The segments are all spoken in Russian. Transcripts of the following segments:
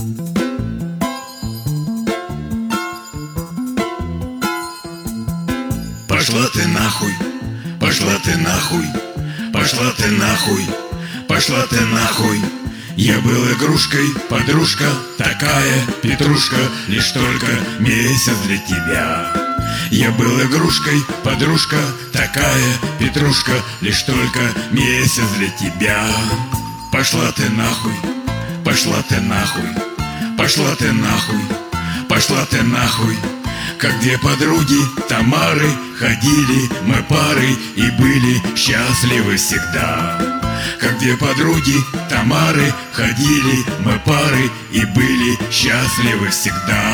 Пошла ты нахуй, пошла ты нахуй, пошла ты нахуй, пошла ты нахуй. Я был игрушкой, подружка такая, петрушка, лишь только месяц для тебя. Я был игрушкой, подружка такая, петрушка, лишь только месяц для тебя. Пошла ты нахуй, пошла ты нахуй, пошла ты нахуй, пошла ты нахуй. Как две подруги Тамары ходили мы парой и были счастливы всегда. Как две подруги Тамары ходили мы парой и были счастливы всегда.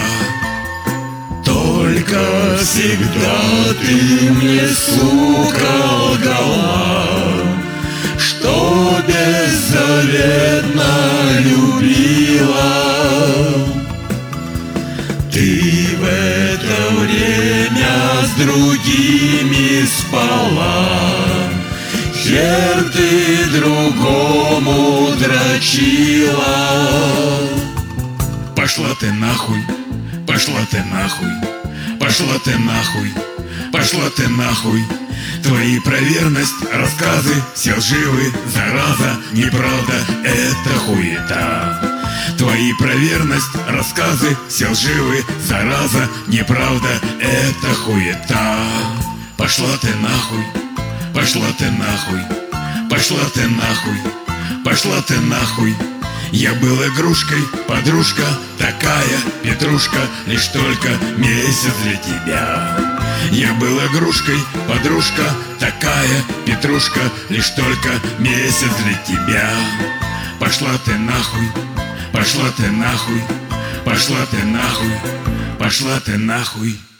Только всегда ты мне, сука, лгала, что беззаветно любила. Ты в это время с другими спала, хер ты другому дрочила. Пошла ты нахуй, пошла ты нахуй, пошла ты нахуй, пошла ты нахуй. Твои про верность рассказы все лживы, зараза, неправда, это хуета. Твои про верность рассказы все лживы, зараза, неправда, это хуета. Пошла ты нахуй, пошла ты нахуй, пошла ты нахуй, пошла ты нахуй. Я был игрушкой, подружка такая, петрушка, лишь только месяц для тебя. Я был игрушкой, подружка такая, петрушка, лишь только месяц для тебя. Пошла ты нахуй, пошла ты нахуй, пошла ты нахуй, пошла ты нахуй.